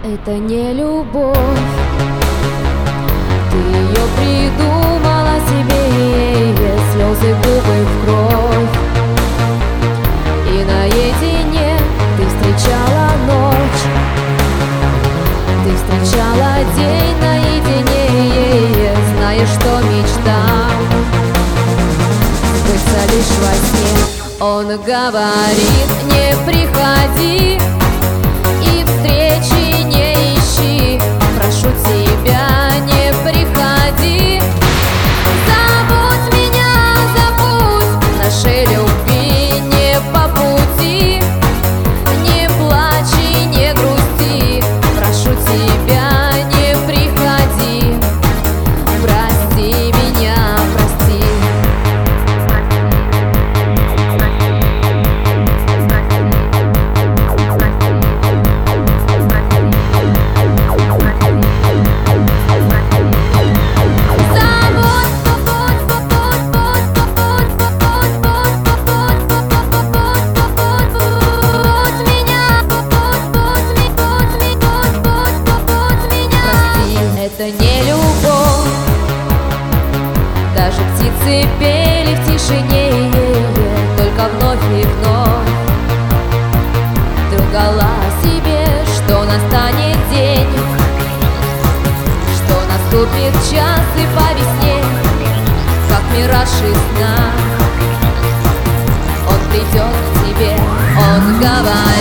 это не любовь. Ты ее придумала себе, слезы, губы в кровь. И наедине ты встречала ночь, ты встречала день наедине, зная, что мечта сбыться лишь во сне. Он говорит: не приходи и встречи не ищи, прошу тебя, не приходи. Забудь меня, забудь, нашей любви не по пути. Не плачь и не грусти, прошу тебя, не приходи. Прости меня, прости. Это не любовь. Даже птицы пели в тишине, только вновь и вновь ты лгала себе, что настанет день, что наступит час, и по весне, как мираж из сна, он придет к тебе. Он говорит: